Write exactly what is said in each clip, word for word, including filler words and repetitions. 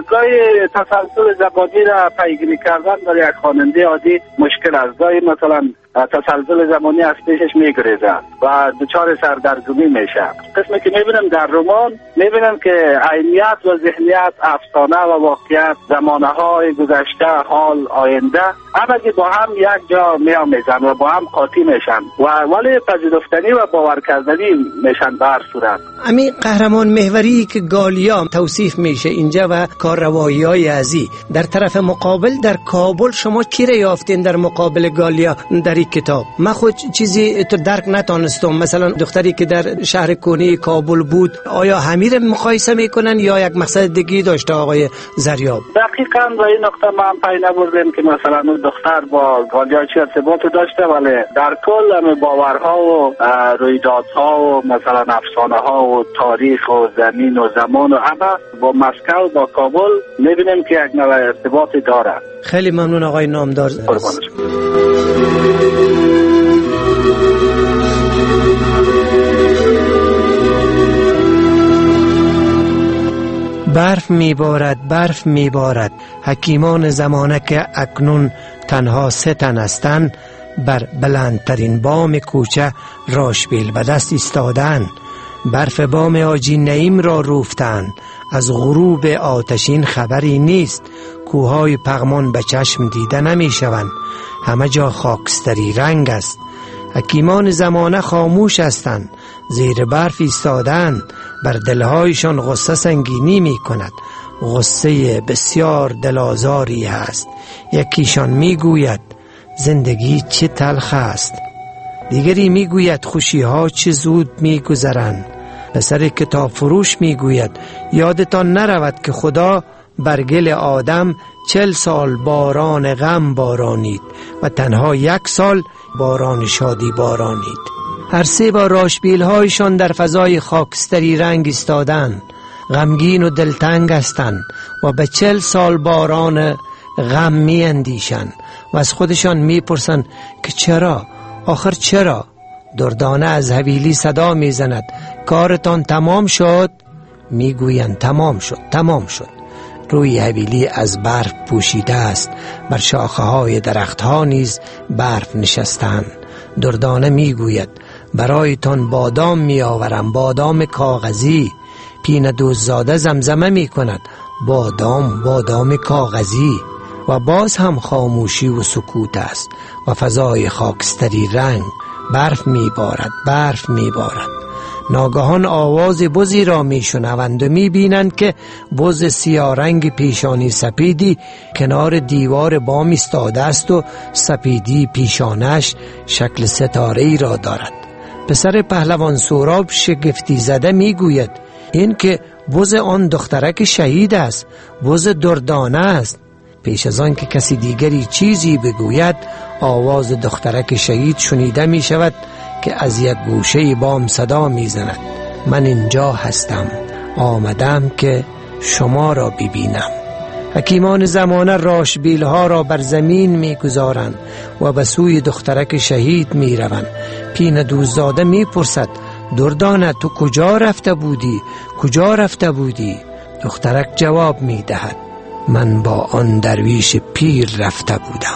گاهی تسلسل زبانی را پیگیری کردن برای یک خواننده عادی مشکل است. گاهی مثلا تسلسل زمانی از پیشش میگریزه و دچار سردرگمی میشه. قسمی که میبینم در رمان میبینم که عینیت و ذهنیت، افسانه و واقعیت، زمانه های گذشته، حال، آینده همگی با هم یک جا میآمیزن و با هم قاطی میشن و ولی پذیرفتنی و باور کردنی میشن به هر صورت. امی قهرمان محوری که گالیا توصیف میشه اینجا و کارروایی های ازی، در طرف مقابل در کابل شما کی را یافتین در مقابل گالیا در این کتاب؟ من خود چیزی تو درک نتانستم. مثلا دختری که در شهر کنی کابل بود، آیا همیر مقایسه میکنن یا یک مقصد دیگه داشته آقای زریاب؟ دقیقاً به این نقطه من پی نبردم که مثلا اون دختر با گالیا چه ارتباطی داشته، ولی در کل همه باورها و رویدادها و مثلا افسانه ها و تاریخ و زمین و زمان و همه با مسکو با کابل میبینیم که یک نوع ارتباطی داره. خیلی ممنون آقای نامدار. برف میبارد، برف میبارد، حکیمان زمانه که اکنون تنها سه تن هستند بر بلندترین بام کوچه راشبیل به دست ایستادند. برف بام حاجی نعیم را روفتند، از غروب آتشین خبری نیست. کوههای پغمان به چشم دیده نمی شوند، همه جا خاکستری رنگ است. حکیمان زمانه خاموش هستند، زیر برف ایستادند، بر دلهایشان غصه سنگینی می کند. غصه بسیار دلازاری هست. یکیشان می گوید زندگی چه تلخ است، دیگری می گوید خوشی ها چه زود می گذرند. پسر کتاب فروش می گوید یادتان نرود که خدا بر گل آدم چل سال باران غم بارانید و تنها یک سال باران شادی بارانید. هر سه با راشبیل هایشان در فضای خاکستری رنگ ایستادند، غمگین و دلتنگ هستند و به چل سال باران غم می اندیشند و از خودشان می پرسند که چرا؟ آخر چرا؟ دردانه از حویلی صدا می زند کارتان تمام شد؟ می گویند تمام شد، تمام شد. روی حویلی از برف پوشیده است، بر شاخه های درخت ها نیز برف نشستند. دردانه می گوید برایتان بادام می آورم، بادام کاغذی. پینه دوززاده زمزمه می کند بادام، بادام کاغذی. و باز هم خاموشی و سکوت است و فضای خاکستری رنگ. برف می بارد، برف می بارد. ناگهان آواز بزی را می شنوند و می بینند که بز سیاه رنگ پیشانی سپیدی کنار دیوار بام ایستاده است و سپیدی پیشانش شکل ستاره‌ای را دارد. پسر پهلوان سهراب شگفتی زده می گوید این که بز آن دخترک شهید است، بز دردانه است. پیش از آن که کسی دیگری چیزی بگوید آواز دخترک شهید شنیده می شود که از یک گوشه بام صدا می زند من اینجا هستم، آمدم که شما را ببینم. حکیمان زمانه راشبیل ها را بر زمین می گذارند و به سوی دخترک شهید می روند. پینه دوززاده می پرسد دردانه تو کجا رفته بودی؟ کجا رفته بودی؟ دخترک جواب می دهد من با آن درویش پیر رفته بودم.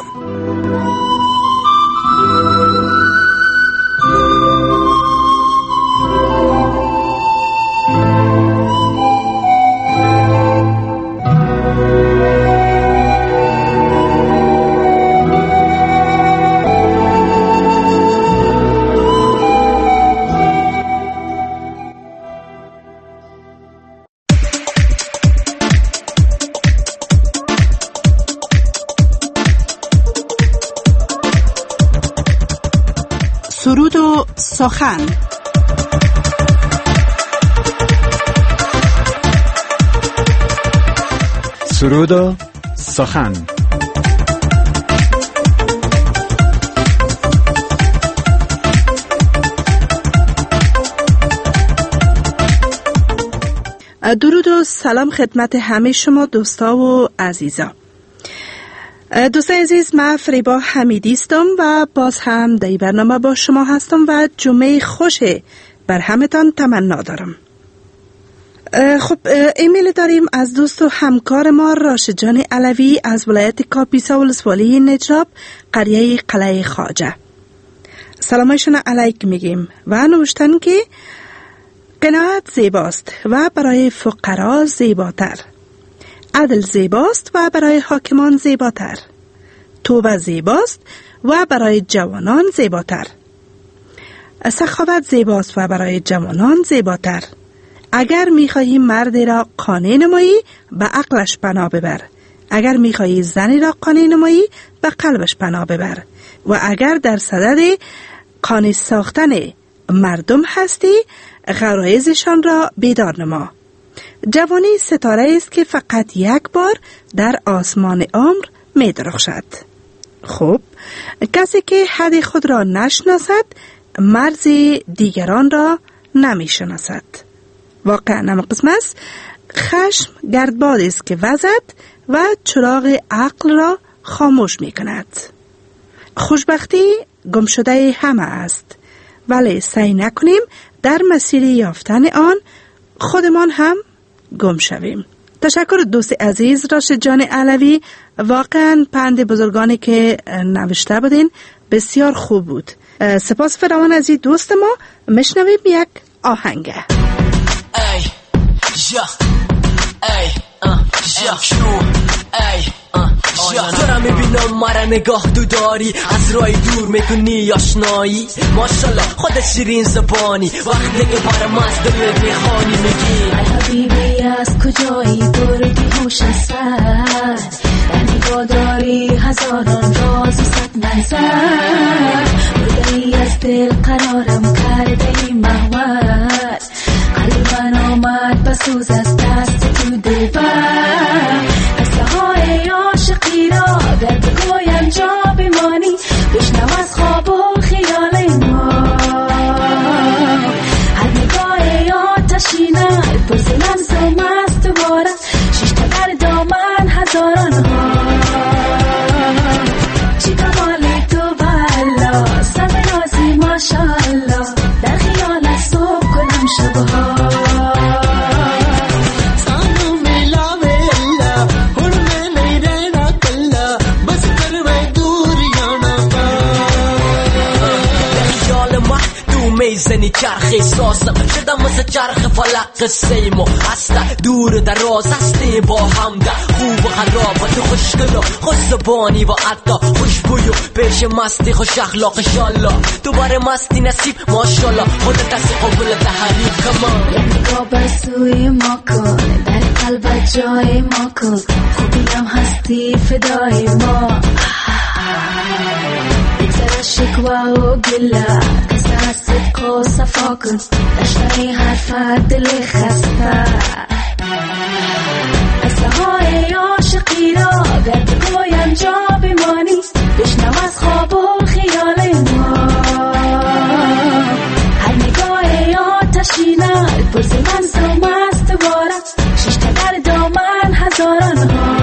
سرود و سخن. سرود و سخن. درود و سلام خدمت همه شما دوستا و عزیزا. دوستان عزیز، من فریبا حمیدی هستم و باز هم در این برنامه با شما هستم و جمعه خوش بر همتان تمنا دارم. خب ایمیل داریم از دوست و همکار ما راشد جان علوی از ولایت کاپیسا ولسوالی نجراب قریه قلعه خواجه. سلامشون علیک میگیم و نوشتن که قناعت زیباست و برای فقرا زیباتر، عدل زیباست و برای حاکمان زیباتر، توبه زیباست و برای جوانان زیباتر، سخاوت زیباست و برای جوانان زیباتر. اگر میخواهی مردی را قانع نمایی به عقلش پناه ببر، اگر میخواهی زنی را قانع نمایی به قلبش پناه ببر، و اگر در صدد قانع ساختن مردم هستی غرایزشان را بیدار نما. جوانی ستاره است که فقط یک بار در آسمان عمر می درخشد. خب کسی که حد خود را نشناسد مرز دیگران را نمی شناسد. واقعا نم قسم است خشم گردباد است که وزد و چراغ عقل را خاموش می کند. خوشبختی گم شده همه است، ولی سعی نکنیم در مسیر یافتن آن خودمان هم گم شویم. تشکر دوست عزیز راشد جان علوی، واقعا پند بزرگانی که نوشته بودین بسیار خوب بود. سپاس فراوان از این دوست ما. مشنویم یک آهنگ. ای یا ای یا شو ای یا دارم میبینم مرا نگاه تو داری، از راه دور میکنی آشنایی، ماشالله خود شیرین زبانی، وقتی که برم از دل میخوانی میگی ای حبیبی از کجایی بردی هوش سر، در نگاه داری هزاران راز و صد نظر، بردی از دل قرارم کرده ای محور، قلبم آمد بسوز از دست تو دلبر، قصه های عاشقی را گر بگویم جا بمانی، بشنو از خواب و خیال ما، هر نگاه آتشینه پرس لمس و مست دوباره، شش تا در دامن هزاران ها، چی کمالی تو بلا سب نازی ماشالله، در خیال صبح کنم شبها میزنی چرخ احساسم شدم مثل چرخ فلق سیمو، اصلا دور دراز هستی با هم ده خوب و خراب و تو خوشگل و خوش زبانی و حتی خوشبوی و پیش مستی خوش اخلاق شالله، دوباره مستی نصیب ماشالله، خودت از قبول تحریف کمان، یک نگاه بر سوی ما کن، در قلبت جای ما کن، خوبیم هستی فدای ما، بگذر شکوه و گله قصه صدق و صفا کن، دشتنی حرفت دل خسته، قصه های عاشقی را گر بگویم جا بمانی، بشنو از خواب و خیال ما، هر نگاه آتشینه پرس لمس و مست دوباره، شش تا در دامن هزاران ها،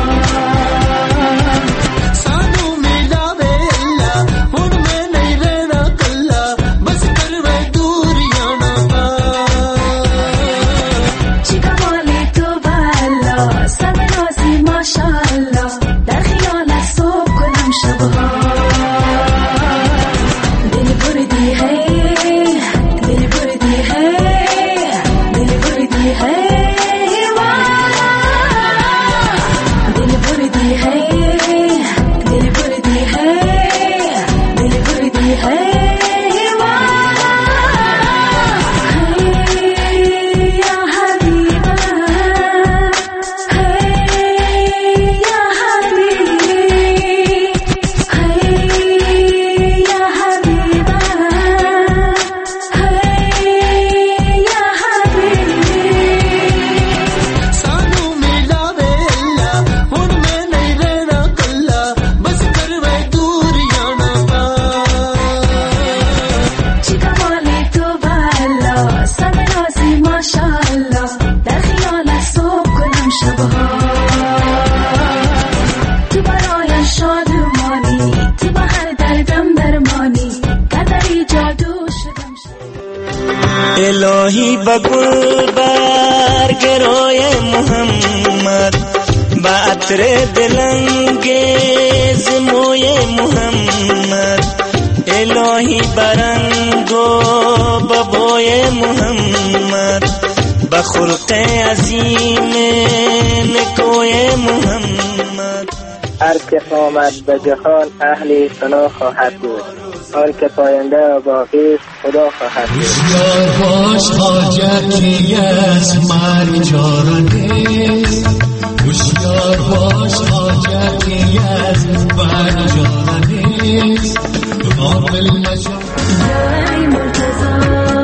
الهی بگل برگ روی محمد با عطر دلانگیز موی محمد الهی برنگ و ببوی محمد با خلق عظیم نکوی محمد. هر که آمد به جهان اهل ثنا خواهد بود، هر که پاینده و باقی خدا خواهد بود. بسیار باش حاجتی از مرجان نیست، بسیار باش حاجتی از مرجان نیست. قابل مجان ای مرتضی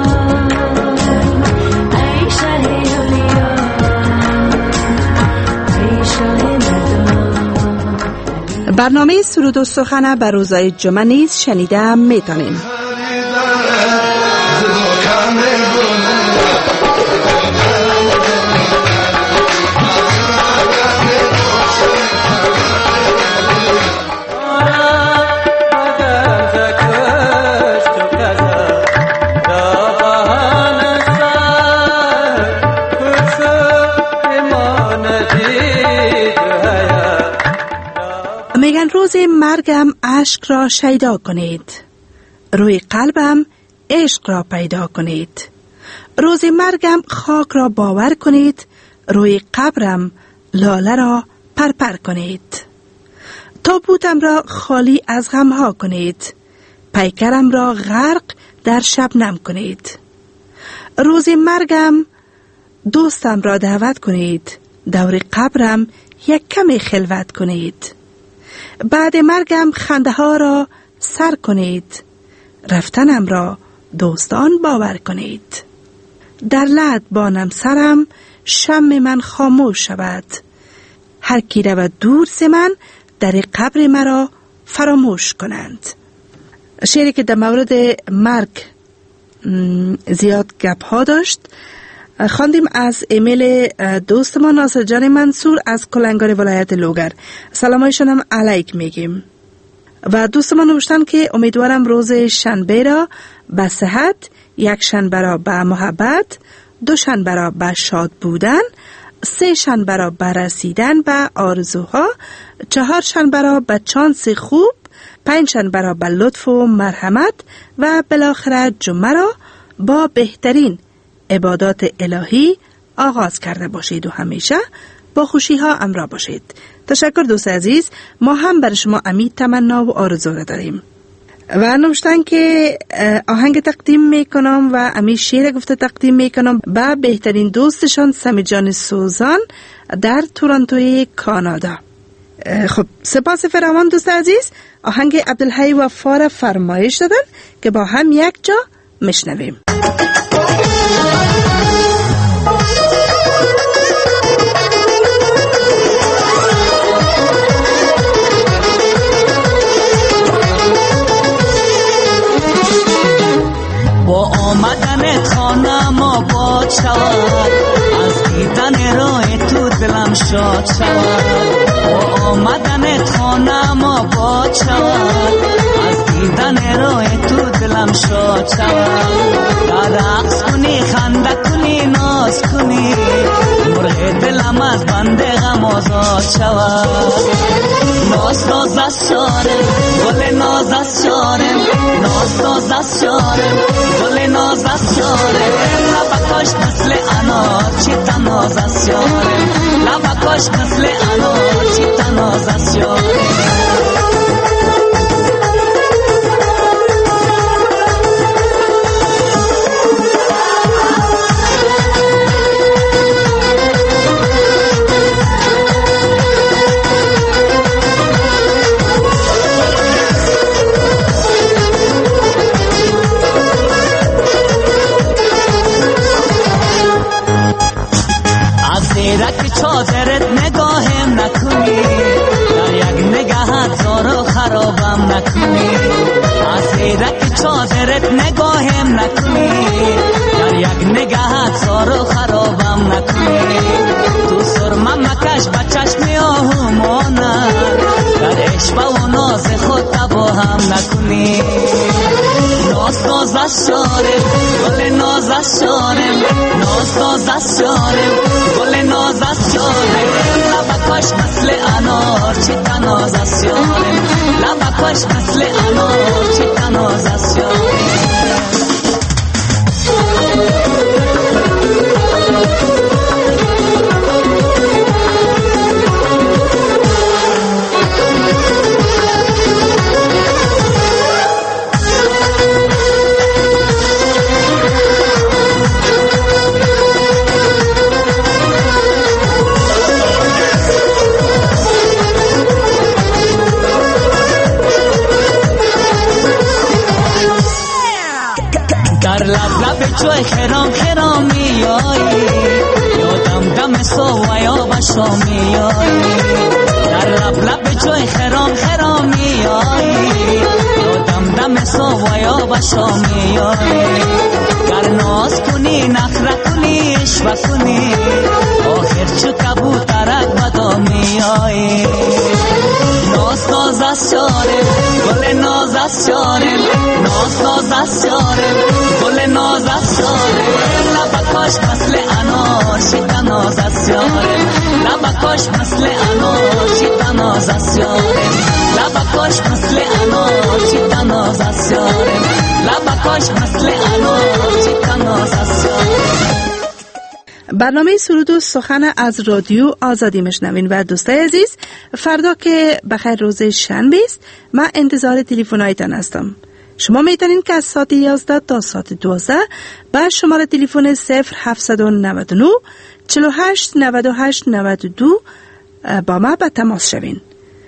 ای شه اولیا ای شه مردان. برنامه سرود و سخن بر روزهای جمعه نیز شنیده میتونیم. میگن روز مرگم اشک را شیدا کنید، روی قلبم عشق را پیدا کنید. روز مرگم خاک را باور کنید، روی قبرم لاله را پرپر کنید. تابوتم را خالی از غمها کنید، پیکرم را غرق در شبنم کنید. روز مرگم دوستم را دعوت کنید، دور قبرم یک کمی خلوت کنید. بعد مرگم خنده ها را سر کنید، رفتنم را دوستان باور کنید. در لعد بانم سرم شم من خاموش شود، هر کی رود دور ز من در قبر مرا فراموش کنند. شعری که در مورد مرگ زیاد گپ ها داشت خواندیم از ایمیل دوست ما ناصر جان منصور از کلنگار ولایت لوگر. سلامایشان هم علیک میگیم. و دوست ما نوشتن که امیدوارم روز شنبه را به صحت، یک شنبه را به محبت، دو شنبه را به شاد بودن، سه شنبه را به رسیدن به آرزوها، چهار شنبه را به چانس خوب، پنج شنبه را به لطف و مرحمت و بالاخره جمعه را با بهترین عبادات الهی آغاز کرده باشید و همیشه با خوشی ها همراه باشید. تشکر دوست عزیز. ما هم بر شما امید، تمنا و آرزو را داریم. و نوشتن که آهنگ تقدیم میکنم و امی شعر گفته تقدیم میکنم به بهترین دوستشان سمی جان سوزان در تورنتوی کانادا. خب سپاس فراوان دوست عزیز. آهنگ عبدالحی وفا را فرمایش دادن که با هم یک جا میشنویم. با آمدن خانه ما باد شود، از دیدن راه تو دلم شاد شود. با آمدن خانه ما باد شود، از دیدن راه تو دلم شاد شود. رقص کنی، خنده کنی، ناز کنی، مرغ دلم از بند غم آزاد شود. ناز ناز از شارم، گل ناز از شارم، ناز ناز از شارم، گل ناز از شارم. لبکاش مثل انار، چی تناز از شارم، لبکاش مثل انار، چی تناز از شارم. زیرک چادرت نگاهم نکنی، در یک نگاهت زارو خرابم نکنی. از زیرک چادرت نگاهم نکنی، در یک نگاهت زارو خرابم نکنی. تو سرمه مکش بچشم آهومانه، در عشق و ناز خود تباهم نکنی. ناز ناز از شارم گل ناز از شارم ناز ناز از شارم گل ناز از شارم لبکاش مثل انار چی تناز از شارم لبکاش مثل انار چی تناز از شارم چوی خرام خرام میایی یادم دم سویا باشا میایی در لب لب چوی خرام خرام میایی یادم دم سویا باشا میایی گر ناز کنی نخره کنی اشوه کنی آخر چو کبوترک بدا میایی ناز ناز از شارم گل ناز از شارم ناز ناز از شارم گل ناز از شارم لبکاش مثل انار شیطان ناز از شارم لبکاش مثل انار شیطان ناز از شارم لبکاش مثل انار شیطان ناز از شارم لبکاش مثل انار شیطان ناز از شارم. برنامه سرود و سخن از رادیو آزادی میشنوین و دوستای عزیز، فردا که بخیر روز شنبه است، من انتظار تلفن‌هایتان هستم. شما میتونین که از ساعت یازده تا ساعت دوازده بر شماره تلفن صفر هفتصد و نود و نه چهل و هشت نود و هشت نود و دو با ما به تماس شوین.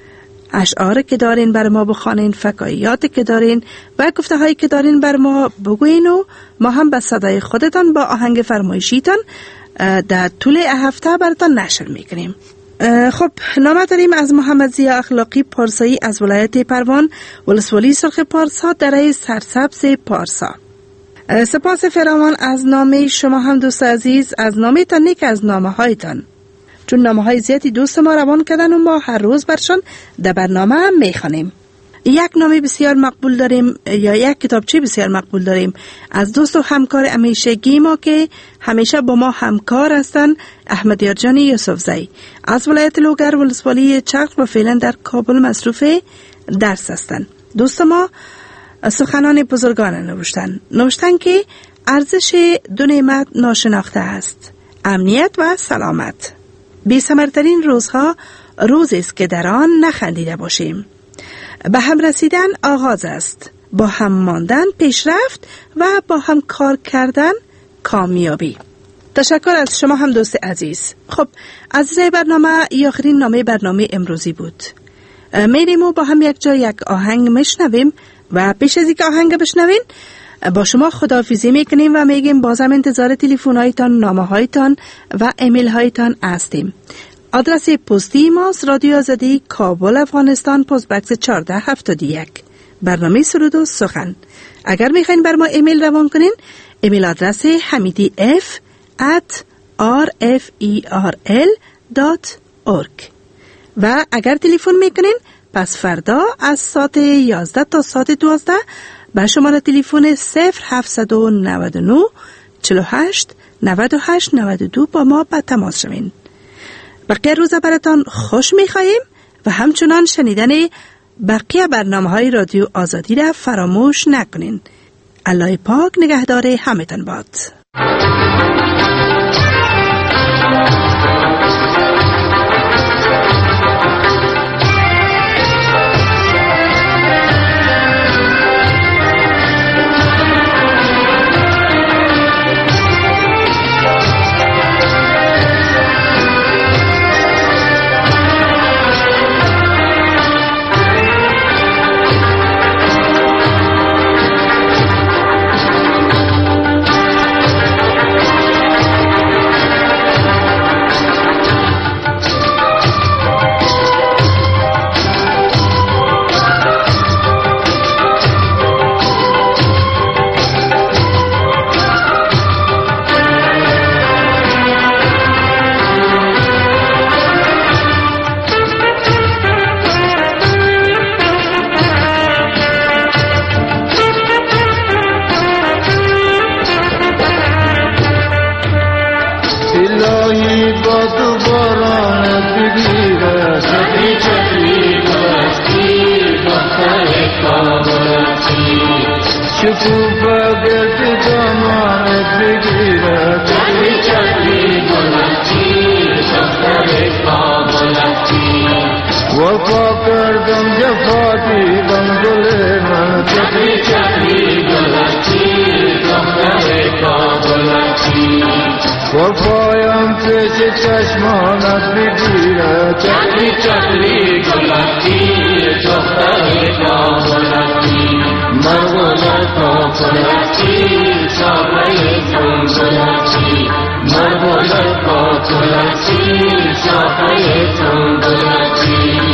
اشعار که دارین بر ما بخوانین، فکاییات که دارین و گفته هایی که دارین بر ما بگوین و ما هم به صدای خودتان با آهنگ فرمایشیتان در طول هفته براتان نشر میکنیم. خب نامه داریم از محمد ضیا اخلاقی پارسایی از ولایت پروان، ولسوالی سرخ پارسا، دره سرسبز پارسا. سپاس فراوان از نامه شما هم دوست عزیز، از نامه تان نیک از نامه هایتان، چون نامه های زیادی دوست ما روان کردن و ما هر روز برشان در برنامه هم میخوانیم. یک نامه بسیار مقبول داریم یا یک کتابچه بسیار مقبول داریم از دوست و همکار همیشگی ما که همیشه با ما همکار هستن، احمد یارجان یوسفزئی از ولایت لوگر، ولسوالی چرخ و فعلا در کابل مصروف درس هستن. دوست ما سخنان بزرگان نوشتن نوشتن که ارزش دو نعمت ناشناخته است، امنیت و سلامت. بی‌ثمرترین روزها روزی است که در آن نخندیده باشیم. به هم رسیدن آغاز است، با هم ماندن پیشرفت و با هم کار کردن کامیابی. تشکر از شما هم دوست عزیز. خب از رای برنامه آخرین نامه برنامه امروزی بود. میریم و با هم یک جا یک آهنگ میشنویم و پیش از اینکه آهنگ بشنوین با شما خداحافظی میکنیم و میگیم بازم انتظار تلفن هایتان، نامه هایتان و ایمیل هایتان هستیم. آدرس پستی ماست رادیو آزادی کابل افغانستان، پست بکس چهارده هفتاد و یک، برنامه سرود و سخن. اگر میخواین بر ما ایمیل روان کنین، ایمیل آدرس حمیدی اف ات آر اف ای آر ال دات اورگ. و اگر تلفن میکنین پس فردا از ساعت یازده تا ساعت دوازده به شماره تلفن صفر هفتصد و نود و نه چهل و هشت نود و هشت نود و دو با ما به تماس شوین. بقیه روز براتان خوش میخواییم و همچنان شنیدن بقیه برنامه های رادیو آزادی را فراموش نکنین. الله پاک نگهدار همتان باد. کابلتی شکوفه گرد دامانت بگیرد چلی چلی گلتی دختر کابلتی وفا کردم جفا دیدم گل من چلی چلی گلتی دختر کابلتی وفایم پیش چشمانت بگیرد چلی چلی گلتی دختر کابلتی مرغولت کابلتی شاقه تنگلتی مرغولت کابلتی شاقه تنگلتی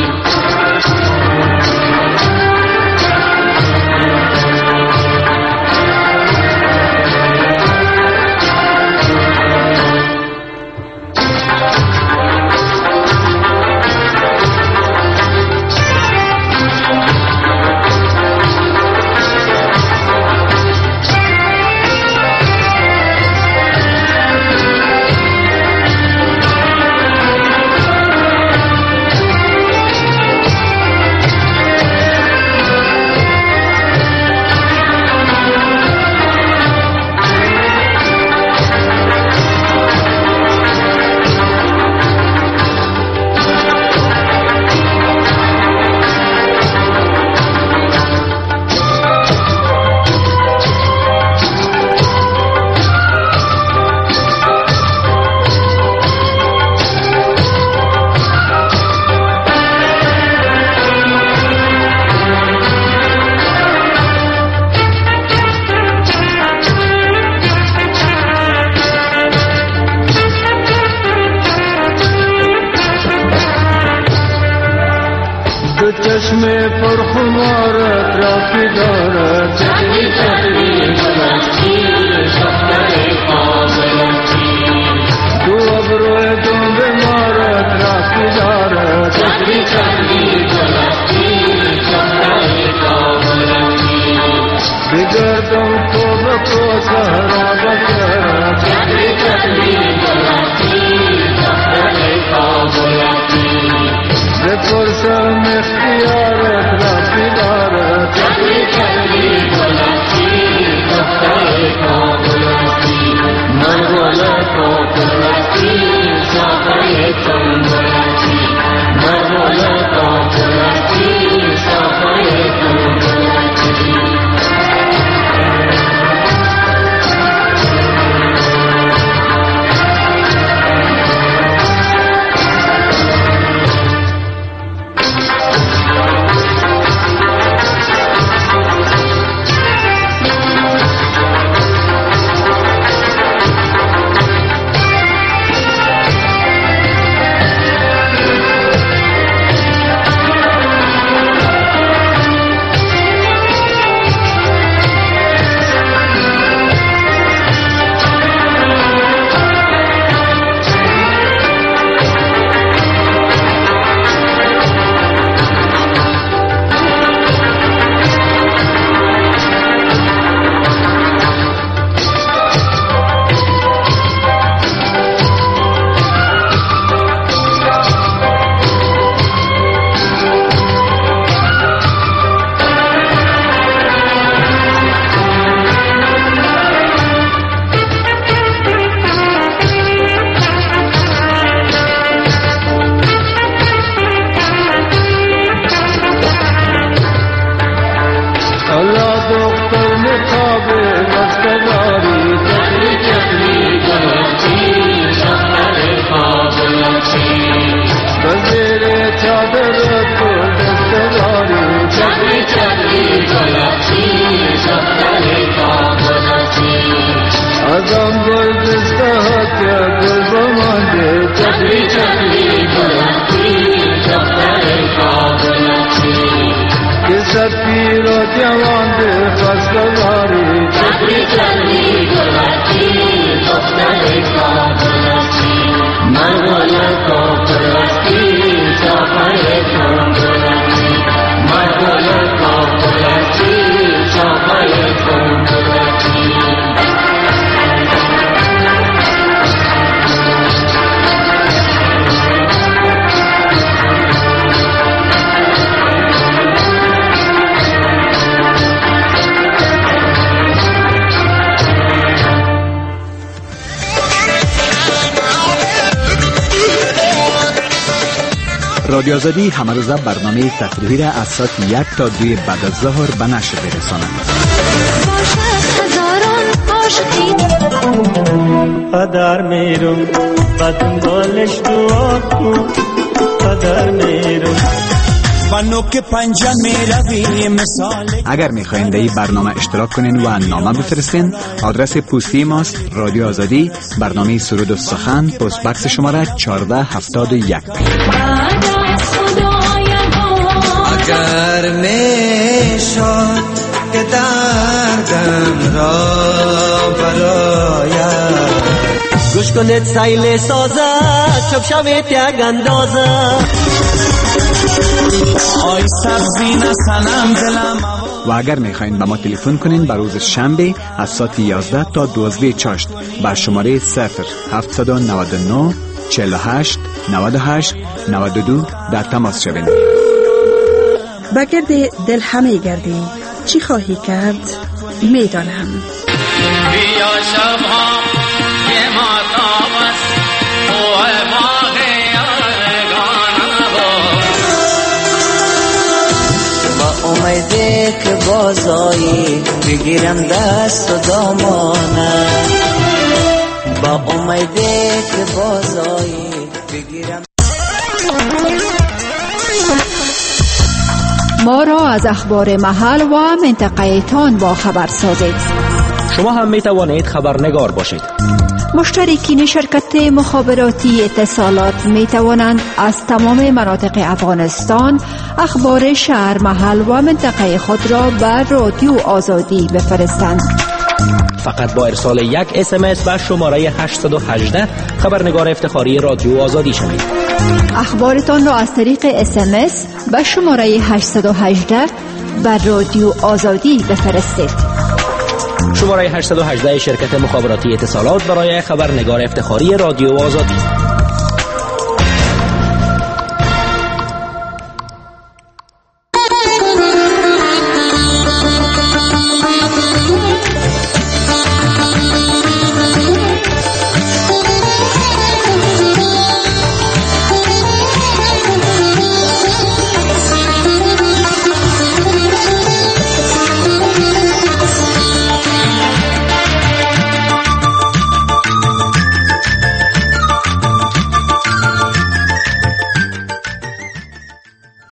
چشم پرخمارت را که دارد چلی چلی گلتی دختر کابلتی دو ابروی دنب مارت را که دارد چلی چلی گلتی دختر کابلتی بگردم تو بکو سهرا بکرد چلی چلی گلتی دختر کابلتی بپرسم اختیارت را بیدارت چلی چلی گلتی دختر کابلتی مرغولت کابلتی شاقه تنگلتی مرغولت کابلتی شاقه تنگلتی رادیو آزادی همه روزه برنامه تفریحی را از ساعت یک تا دوی بعد از ظهر به نشر برساند. قدر میرم و دنبالش دعا کن، قدر میرم و نوک پنجه میروی مثال. اگر میخواین در این برنامه اشتراک کنین و نامه بفرستین، آدرس پستی ماست رادیو آزادی، برنامه سرود و سخن، پست بکس شماره چهارده هفتاد و یک. اگر میشد که دردم را برایم گوش کنید سیل سازه چپ شوید یک اندازه آی سبزی نسنم دلم. و اگر میخواین به ما تلفن کنین بر روز شنبه از ساعت یازده تا دوازده چاشت بر شماره صفر هفتصد و نود و نه چهل و هشت نود و هشت نود و دو در تماس شوین. بگرد دل همه گردی چی خواهی کرد میدانم. بیا شبها یه ماتاب است اوه ماه یارگانم با امیده که بازایی بگیرم دست و دامانه، با امیده که بازایی بگیرم. ما را از اخبار محل و منطقه تان با خبر سازید. شما هم می توانید خبرنگار باشید. مشترکین شرکت مخابراتی اتصالات می توانند از تمام مناطق افغانستان اخبار شهر، محل و منطقه خود را بر رادیو آزادی بفرستند. فقط با ارسال یک اس ام اس به شماره هشت یک هشت خبرنگار افتخاری رادیو آزادی شوید. اخبارتان را از طریق اس ام اس به شماره هشت یک هشت بر رادیو آزادی بفرستید. شماره هشت یک هشت شرکت مخابراتی اتصالات برای خبرنگار افتخاری رادیو آزادی.